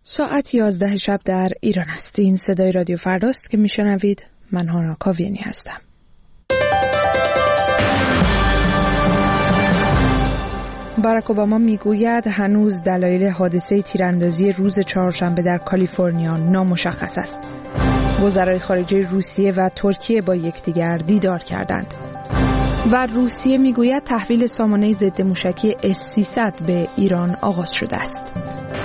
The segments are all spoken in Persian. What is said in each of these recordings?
ساعت 11 شب در ایران است. این صدای رادیو فرداست که میشنوید. من هانا کاویانی هستم. باراک اوباما میگوید هنوز دلایل حادثه تیراندازی روز چهارشنبه در کالیفرنیا نامشخص است. وزرای خارجه روسیه و ترکیه با یکدیگر دیدار کردند. و روسیه میگوید تحویل سامانه ضد موشکی S-300 به ایران آغاز شده است.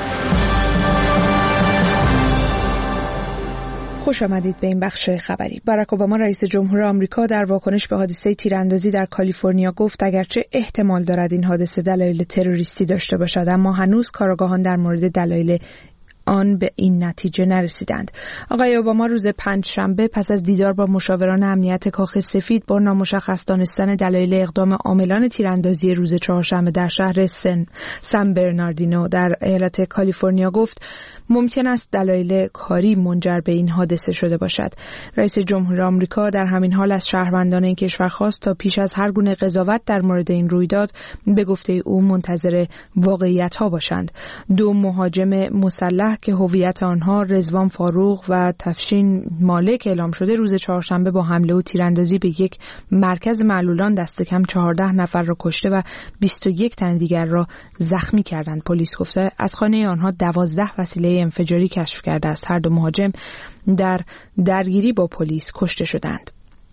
خوش آمدید به این بخش خبری. باراک اوباما رئیس جمهور آمریکا در واکنش به حادثه تیراندازی در کالیفرنیا گفت اگرچه احتمال دارد این حادثه دلایل تروریستی داشته باشد، اما هنوز کارآگاهان در مورد دلایل آن به این نتیجه نرسیدند. آقای اوباما روز پنجشنبه پس از دیدار با مشاوران امنیت کاخ سفید با نامشخص دانستن دلایل اقدام عاملان تیراندازی روز چهارشنبه در شهر سن برناردینو در ایالت کالیفرنیا گفت ممکن است دلایل کاری منجر به این حادثه شده باشد. رئیس جمهور آمریکا در همین حال از شهروندان این کشور خواست تا پیش از هر گونه قضاوت در مورد این رویداد به گفته او منتظر واقعیت‌ها باشند. دو مهاجم مسلح که هویت آنها رضوان فاروق و تفشین مالک اعلام شده روز چهارشنبه با حمله و تیراندازی به یک مرکز معلولان دست کم 14 نفر را کشته و 21 تن دیگر را زخمی کردند. پلیس گفته از خانه آنها 12 وسیله انفجاری کشف کرده است. هر دو مهاجم در درگیری با پلیس کشته شدند.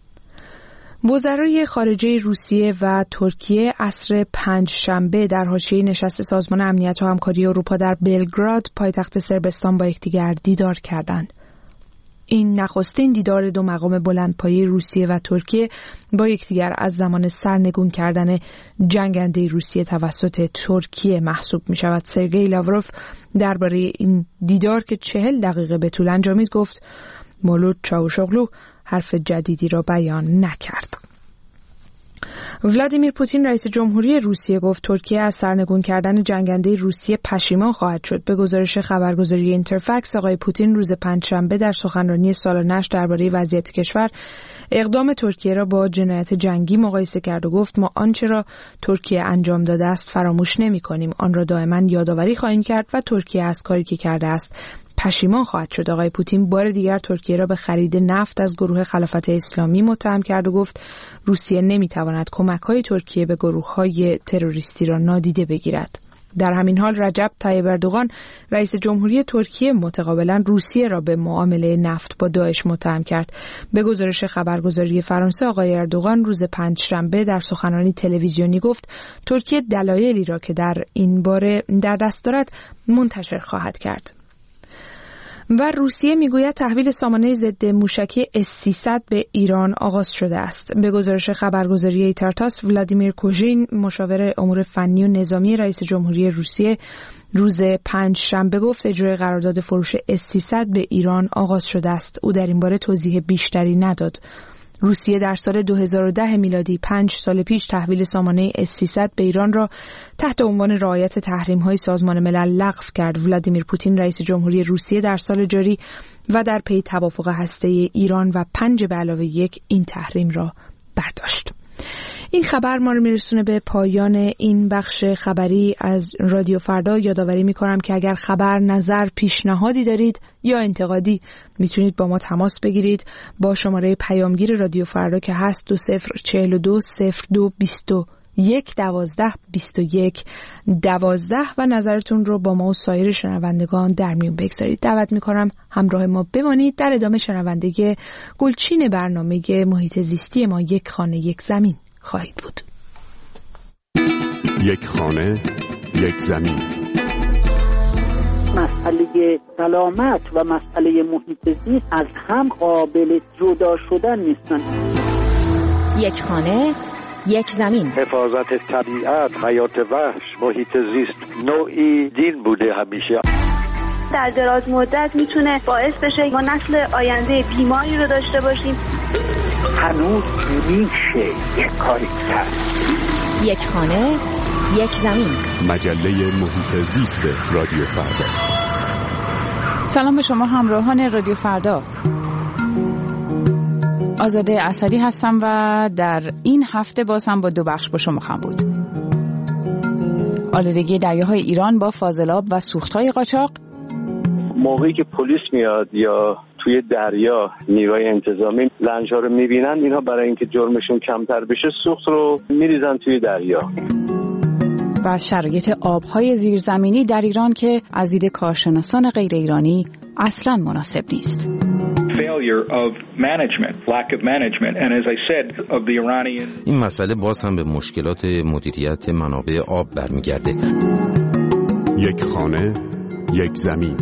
وزرای خارجه روسیه و ترکیه عصر پنجشنبه در حاشیه نشست سازمان امنیت و همکاری اروپا در بلگراد پایتخت صربستان با یکدیگر دیدار کردند. این نخستین دیدار دو مقام بلندپایه روسیه و ترکیه با یکدیگر از زمان سرنگون کردن جنگنده روسیه توسط ترکیه محسوب می شود. سرگئی لاوروف درباره این دیدار که 40 دقیقه به طول انجامید گفت مولود چاوشوغلو حرف جدیدی را بیان نکرد. ولادیمیر پوتین رئیس جمهوری روسیه گفت ترکیه از سرنگون کردن جنگنده روسیه پشیمان خواهد شد. به گزارش خبرگزاری اینترفکس آقای پوتین روز پنجشنبه در سخنرانی سالانه‌اش درباره وضعیت کشور اقدام ترکیه را با جنایت جنگی مقایسه کرد و گفت ما آنچه را ترکیه انجام داده است فراموش نمی‌کنیم، آن را دائما یادآوری خواهیم کرد و ترکیه از کاری که کرده است پشیمان خواهد شد. آقای پوتین بار دیگر ترکیه را به خرید نفت از گروه خلافت اسلامی متهم کرد و گفت روسیه نمیتواند کمک‌های ترکیه به گروه‌های تروریستی را نادیده بگیرد. در همین حال رجب طیب اردوغان رئیس جمهوری ترکیه متقابلا روسیه را به معامله نفت با داعش متهم کرد. به گزارش خبرگزاری فرانسه آقای اردوغان روز پنجشنبه در سخنرانی تلویزیونی گفت ترکیه دلایلی را که در این باره در دست دارد منتشر خواهد کرد. و روسیه میگوید تحویل سامانه ضد موشکی S-300 به ایران آغاز شده است. به گزارش خبرگزاری ایتارتاس ولادیمیر کوژین مشاور امور فنی و نظامی رئیس جمهوری روسیه روز پنجشنبه گفت اجرای قرارداد فروش S-300 به ایران آغاز شده است. او در این باره توضیح بیشتری نداد. روسیه در سال 2010 میلادی 5 سال پیش تحویل سامانه S-300 به ایران را تحت عنوان رعایت تحریم‌های سازمان ملل لغو کرد. ولادیمیر پوتین رئیس جمهوری روسیه در سال جاری و در پی توافق هسته‌ای ایران و 5+1 این تحریم را برداشت. این خبر ما رو میرسونه به پایان این بخش خبری از رادیو فردا. یادآوری میکنم که اگر خبر، نظر، پیشنهادی دارید یا انتقادی میتونید با ما تماس بگیرید با شماره پیامگیر رادیو فردا که هست 2042 02 21 12 21 12 و نظرتون رو با ما و سایر شنوندگان در میون بگذارید. دعوت میکنم همراه ما بمانید در ادامه شنونده گلچین برنامه محیط زیستی ما یک خانه یک زمین خواهید بود. یک خانه یک زمین. مسئله سلامت و مسئله محیط زیست از هم قابل جدا شدن نیستن. یک خانه یک زمین. حفاظت طبیعت، حیات وحش، محیط زیست نوعی دین بوده همیشه. در دراز مدت میتونه باعث بشه ما نسل آینده بیماری رو داشته باشیم. هنوز میشه یک کاری کرد. یک خانه یک زمین. مجله محیط زیست رادیو فردا. سلام به شما همراهان رادیو فردا. آزاده اسدی هستم و در این هفته باز هم با دو بخش با شما خواهم بود. آلودگی دریاهای ایران با فاضلاب و سوختهای قاچاق موقعی که پلیس میاد یا توی دریا نیروی انتظامی لنج‌ها رو می‌بینن، اینها برای اینکه جرمشون کمتر بشه سوخت رو می‌ریزن توی دریا. و شرایط آب‌های زیرزمینی در ایران که از دید کارشناسان غیر ایرانی اصلاً مناسب نیست. این مسئله باز هم به مشکلات مدیریت منابع آب برمیگرده. یک خانه، یک زمین.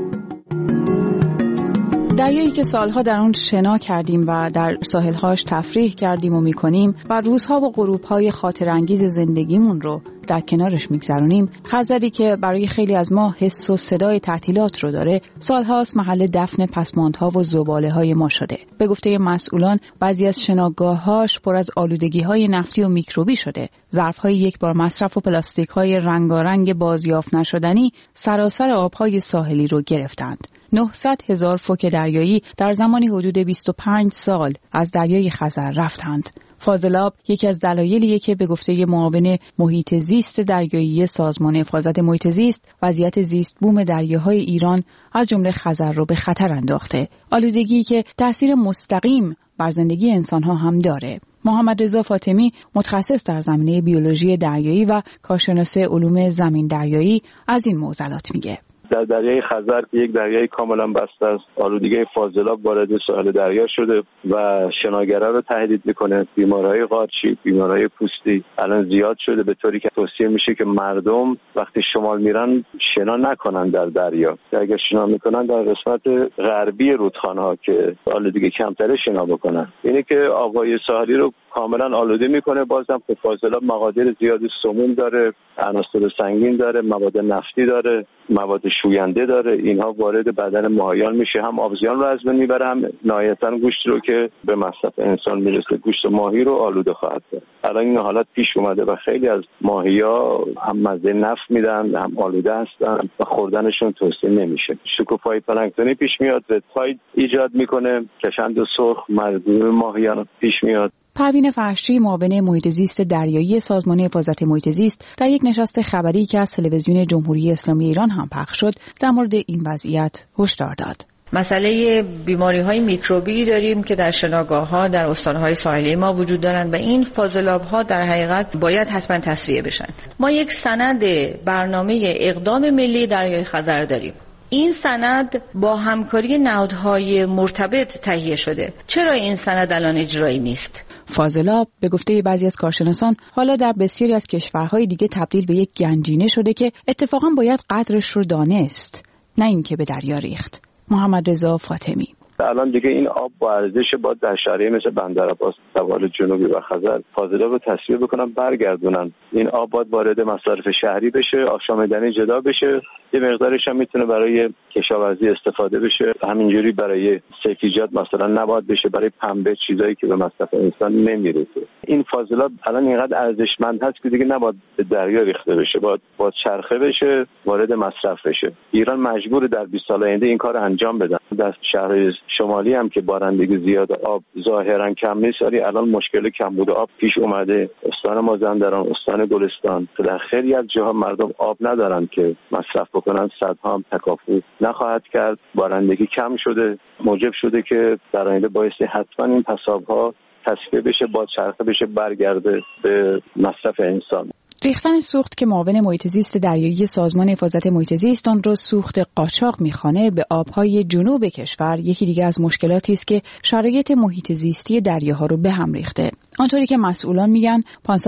دریایی که سالها در اون شنا کردیم و در ساحل‌هاش تفریح کردیم و می‌کنیم و روزها و غروب‌های خاطرانگیز زندگیمون رو در کنارش می‌گذرونیم، خزری که برای خیلی از ما حس و صدای تعطیلات رو داره، سالهاست محل دفن پسماندها و زباله‌های ما شده. به گفته مسئولان، بعضی از شناگاه‌هاش پر از آلودگی‌های نفتی و میکروبی شده. ظرف‌های یک بار مصرف و پلاستیک‌های رنگارنگ بازیافت نشدنی سراسر آب‌های ساحلی رو گرفتند. 900,000 فوک دریایی در زمانی حدود 25 سال از دریای خزر رفتند. فاضلاب یکی از دلایلیه که به گفته معاون محیط زیست دریایی سازمان حفاظت محیط زیست، وضعیت زیست بوم دریاهای ایران از جمله خزر رو به خطر انداخته. آلودگی که تأثیر مستقیم بر زندگی انسان‌ها هم داره. محمد رضا فاطمی، متخصص در زمینه بیولوژی دریایی و کارشناس علوم زمین دریایی، از این معضلات میگه. در دریای خزر که یک دریای کاملا بسته است، آلودگی فاضلاب وارد ساحل دریا شده و شناگرا رو تهدید میکنه. بیماری‌های قارچی، بیماری‌های پوستی الان زیاد شده، به طوری که توصیه میشه که مردم وقتی شمال میرن شنا نکنن در دریا. اگر شنا میکنن در قسمت غربی رودخانه‌ها که آلودگی کمتره شنا بکنن. اینه که آب‌های ساحلی رو کاملا آلوده میکنه. بازم فاضلاب مقادیر زیادی سموم داره، عناصر سنگین داره، مواد نفتی داره، مواد شوینده داره. اینها وارد بدن ماهیان میشه، هم آبزیان رو از بین میبره، هم نهایتاً گوشت رو که به مصرف انسان میرسه، گوشت ماهی رو آلوده خواهد کرد. الان این حالت پیش اومده و خیلی از ماهی‌ها هم مزه نفت میدن، هم آلوده هستن و خوردنشون توصیه نمیشه. شکوفای پلانکتونی پیش میاد، ردتاید ایجاد میکنه، کشند سرخ مردم ماهیان پیش میاد. پروین فرشی، معاون محیط زیست دریایی سازمان حفاظت محیط زیست، در یک نشست خبری که از تلویزیون جمهوری اسلامی ایران هم پخش شد، در مورد این وضعیت هشدار داد. مسئله بیماری‌های میکروبی داریم که در شناگاه‌ها در استان‌های ساحلی ما وجود دارند و این فاضلاب‌ها در حقیقت باید حتما تصفیه بشن. ما یک سند برنامه اقدام ملی دریای خزر داریم. این سند با همکاری نهادهای مرتبط تهیه شده. چرا این سند الان اجرایی نیست؟ فاضلاب به گفته بعضی از کارشناسان حالا در بسیاری از کشورهای دیگه تبدیل به یک گنجینه شده که اتفاقا باید قدرش رو دانست، نه اینکه به دریا ریخت. محمد رضا فاطمی: الان دیگه این آب با ارزش باید در شهرهای مثل بندرعباس، سواحل جنوبی و خزر فاضلاب رو تصفیه بکنن، برگردونن. این آب باید وارد مصارف شهری بشه، آشامیدنی جدا بشه، یه مقدارش هم میتونه برای کشاورزی استفاده بشه. همینجوری برای سبزیجات مثلا نباید بشه، برای پنبه، چیزایی که به مصرف انسان نمیرسه. این فاضلاب الان اینقدر ارزشمند هست که دیگه نباید به دریا ریخته بشه، باید چرخه بشه، وارد مصرف بشه. ایران مجبور در 20 سال آینده این کار انجام بده. در شهر شمالی هم که بارندگی زیاد، آب ظاهرا کم نیست، ولی الان مشکل کمبود آب پیش اومده. استان مازندران، استان گلستان، در خیلی از جاها مردم آب ندارن که مصرف بکنن. صدها هم تکافو نخواهد کرد. بارندگی کم شده، موجب شده که در آینده بایستی حتما این پساب‌ها تصفیه بشه، با چرخه بشه، برگرده به مصرف انسان. ریختن سوخت که معاون محیط زیست دریایی سازمان حفاظت محیط زیست آن را سوخت قاچاق می‌خوانه به آب‌های جنوب کشور، یکی دیگه از مشکلاتی است که شرایط محیط زیستی دریاها رو به هم ریخته. آنطوری که مسئولان میگن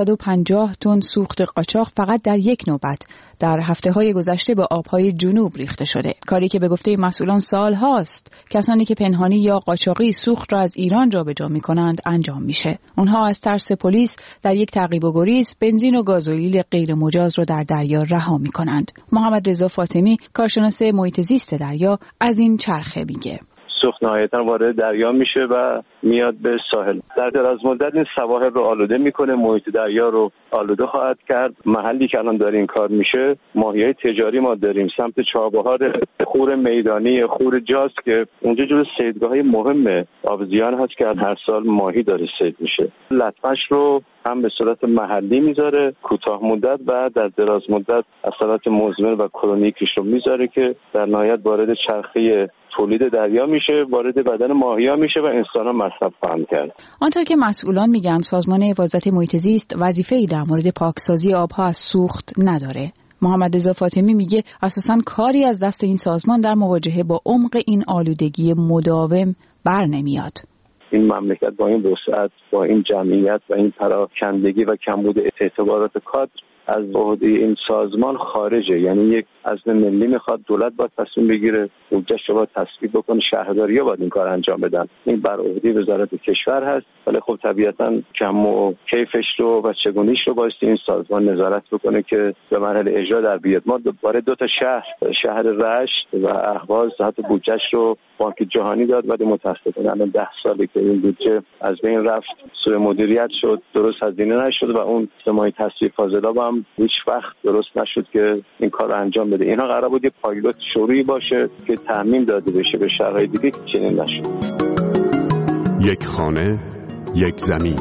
550 تن سوخت قاچاق فقط در یک نوبت در هفته‌های گذشته به آب‌های جنوب ریخته شده. کاری که به گفته مسئولان سال هاست کسانی که پنهانی یا قاچاقی سوخت را از ایران جابجا می‌کنند انجام میشه. اونها از ترس پلیس در یک تعقیب و گریز بنزین و گازوئیل غیر مجاز را در دریا رها می‌کنند. محمد رضا فاطمی، کارشناس محیط زیست دریا، از این چرخه میگه. سوخت نهایتا وارد دریا میشه و میاد به ساحل. در دراز مدت این سواحل رو آلوده میکنه، محیط دریا رو آلوده خواهد کرد. محلی که الان داره این کار میشه ماهیای تجاری ما داریم سمت چابهار خور میدانی، خور جاز که اونجا جزو صیدگاه‌های مهم آبزیان هست که هر سال ماهی داره صید میشه. لطمش رو هم به صورت محلی میذاره کوتاه مدت و در دراز مدت اثرات مزمن و کرونیکش رو میذاره که در نهایت وارد چرخه تولید دریا میشه، وارد بدن ماهی‌ها میشه و انسان‌ها مصرف خواهند کرد. آنطور که مسئولان میگن سازمان حفاظت محیط زیست وظیفه‌ای در مورد پاکسازی آبها از سوخت نداره. محمد رضا فاطمی میگه اساساً کاری از دست این سازمان در مواجهه با عمق این آلودگی مداوم بر نمیاد. این مملکت با این وسعت، با این جمعیت و این پراکندگی و کمبود اعتبارات کادر از عهده این سازمان خارجه. یعنی یک عزم ملی میخواد، دولت باید تصمیم بگیره، بودجه‌اش رو باید تصویب بکنه، شهرداری‌ها باید این کار انجام بدن. این بر عهده وزارت کشور هست، ولی خب طبیعتاً کم و کیفش رو و چگونیش رو باید این سازمان نظارت بکنه که به مرحله اجرا در بیاد. ما دوباره 2 تا شهر رشت و اهواز حتی بودجه‌اش رو بانک جهانی داد، ولی متأسفانه الان 10 ساله که این بودجه از بین رفت، سوء مدیریت شد، درست هزینه نشد و اون سمای تصفیه فاضلاب هم هیچ وقت درست نشد که این کار رو انجام بده. اینا قرار بود یه پایلوت شروعی باشه که تضمین داده بشه به شهرهای دیگه که چنین نشد. یک خانه، یک زمین.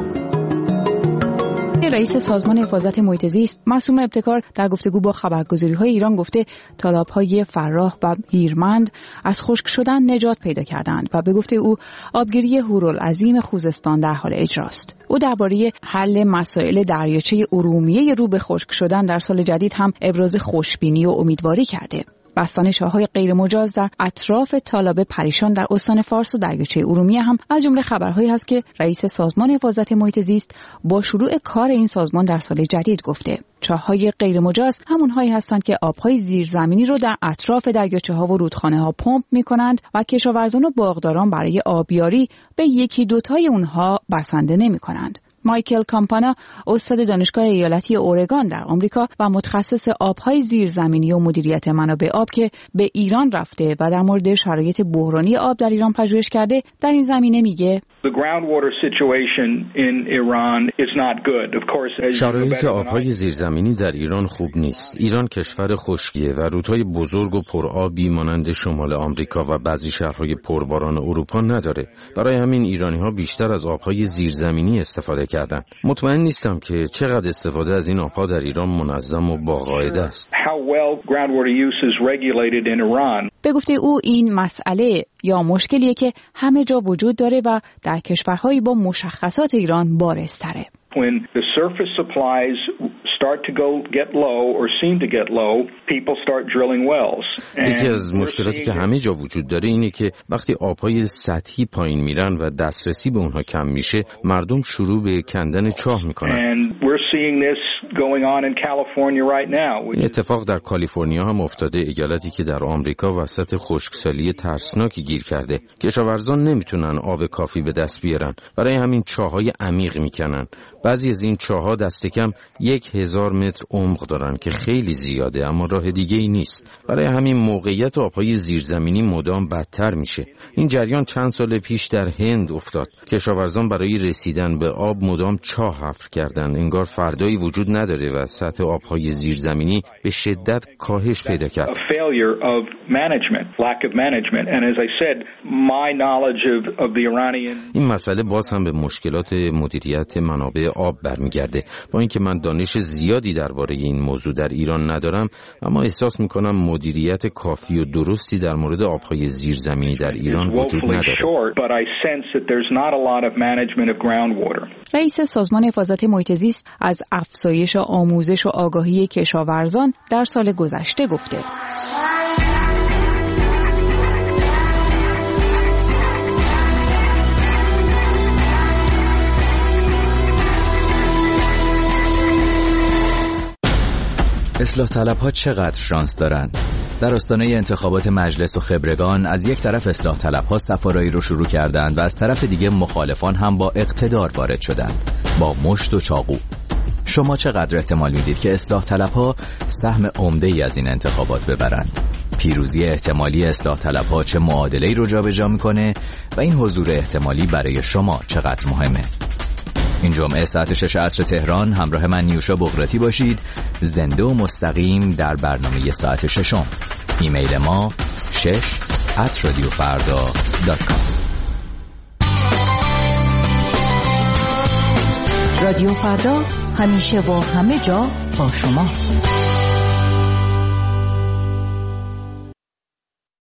رئیس سازمان حفاظت محیط زیست معصومه ابتکار در گفتگو با خبرگزاری‌های ایران گفته تالاب‌های فراه و هیرمند از خشک شدن نجات پیدا کردند و به گفته او آبگیری هورالعظیم خوزستان در حال اجراست. او درباره حل مسائل دریاچه ارومیه رو به خشک شدن در سال جدید هم ابراز خوشبینی و امیدواری کرده. بستان شاه‌های غیرمجاز در اطراف تالاب پریشان در استان فارس و دریاچه ارومیه هم از جمله خبرهایی هست که رئیس سازمان حفاظت محیط زیست با شروع کار این سازمان در سال جدید گفته. چاه‌های غیرمجاز همونهایی هستند که آب‌های زیرزمینی رو در اطراف دریاچه‌ها و رودخانه‌ها پمپ می‌کنند و کشاورزان و باغداران برای آبیاری به یکی دوتای اونها بسنده نمی‌کنند. مایکل کامپانا استاد دانشگاه ایالتی اورگان در آمریکا و متخصص آب‌های زیرزمینی و مدیریت منابع آب که به ایران رفته و در مورد شرایط بحرانی آب در ایران پژوهش کرده در این زمینه میگه شرایط آب‌های زیرزمینی در ایران خوب نیست. ایران کشور خشکیه و رودهای بزرگ و پرآبی مانند شمال آمریکا و بعضی شهرهای پرباران اروپا نداره. برای همین ایرانی‌ها بیشتر از آب‌های زیرزمینی استفاده کردن. مطمئن نیستم که چقدر استفاده از این آب‌ها در ایران منظم و با قاعده است. به گفته او این مسئله یا مشکلیه که همه جا وجود داره و در کشورهایی با مشخصات ایران بارزتره. When the surface supplies start to get low or seem to get low, people start drilling wells. یکی از مشکلاتی که همه جا وجود داره اینه که وقتی آب‌های سطحی پایین میرن و دسترسی به اونها کم میشه، مردم شروع به کندن چاه میکنن. And we're seeing this going on in California right now. این اتفاق در کالیفرنیا هم افتاده، ایالتی که در آمریکا وسط خشکسالی ترسناکی گیر کرده. کشاورزان نمیتونن آب کافی به دست بیارن، برای همین چاه‌های عمیق میکنن. بعضی از این چاه‌ها دست کم 1000 متر عمق دارن که خیلی زیاده، اما راه دیگه ای نیست. برای همین موقعیت آب‌های زیرزمینی مدام بدتر میشه. این جریان چند سال پیش در هند افتاد. کشاورزان برای رسیدن به آب مدام چاه حفر کردند. انگار فردایی وجود نداره و سطح آب‌های زیرزمینی به شدت کاهش پیدا کرد. این مسئله باز هم به مشکلات مدیریت منابع آب برمیگرده. با اینکه من دانش زیادی درباره این موضوع در ایران ندارم، اما احساس میکنم مدیریت کافی و درستی در مورد آبهای زیرزمینی در ایران وجود نداره. رئیس سازمان حفاظت محیط زیست از افزایش آموزش و آگاهی کشاورزان در سال گذشته گفته. اصلاح طلب‌ها چقدر شانس دارند؟ در آستانه انتخابات مجلس و خبرگان از یک طرف اصلاح طلب‌ها صفارایی رو شروع کردند و از طرف دیگه مخالفان هم با اقتدار وارد شدند، با مشت و چاقو. شما چقدر احتمال میدید که اصلاح طلب‌ها سهم عمده‌ای از این انتخابات ببرند؟ پیروزی احتمالی اصلاح طلب‌ها چه معادله‌ای رو جابجا میکنه و این حضور احتمالی برای شما چقدر مهمه. این جمعه ساعت 6 عصر تهران همراه من نیوشا بغراتی باشید، زنده و مستقیم در برنامه ساعت 6. ایمیل ما shesh@radiofarda.com. رادیو فردا همیشه و همه جا با شماست.